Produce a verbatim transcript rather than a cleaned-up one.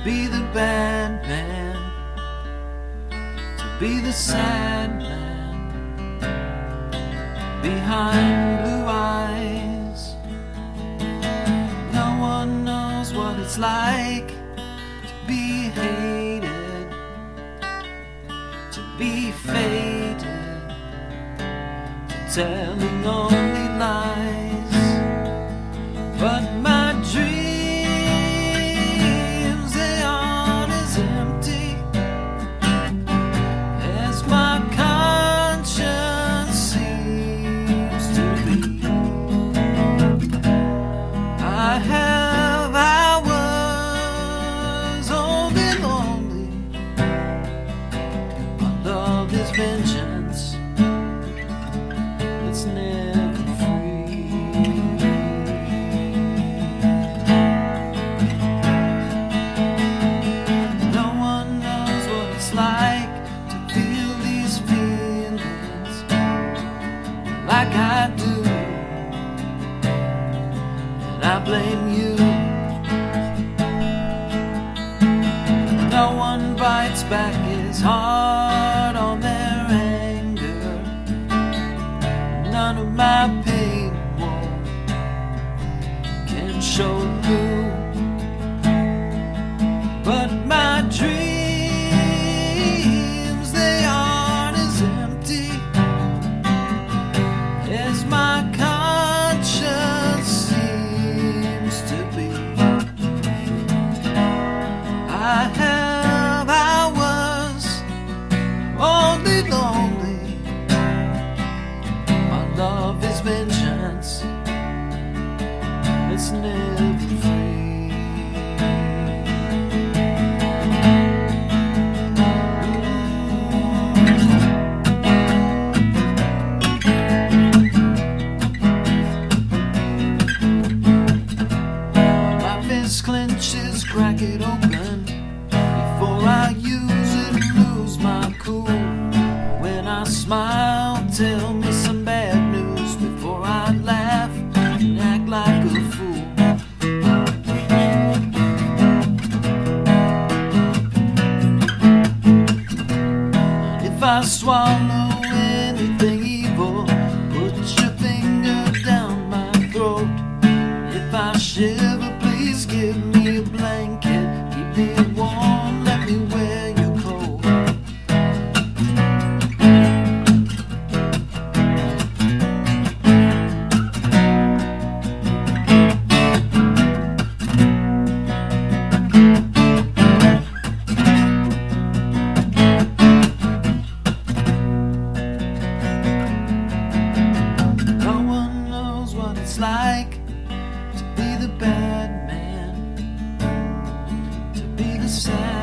be the bad man, to be the sad man behind blue eyes. No one knows what it's like to be hated, to be faded, to telling only lies. But my dreams, they aren't as empty as my conscience seems to be. I have hours only lonely. My love is vengeance, it's never free. No one knows what it's like to feel these feelings like I do, and I blame you. No one bites back as hard on their anger. None of my pain won't can show through. But my dreams, they aren't as empty as my conscience seems to be. I have hours only lonely. My love is vengeance, it's never free. My fist clenches, crack it open before I use it and lose my cool. When I smile, tell me some bad news before I laugh and act like a fool. If I swallow anything evil, put your finger down my throat. If I shiver, please give me a blanket. Keep me warm, let me wear your coat. No one knows what it's like to be the bad man, to be the sad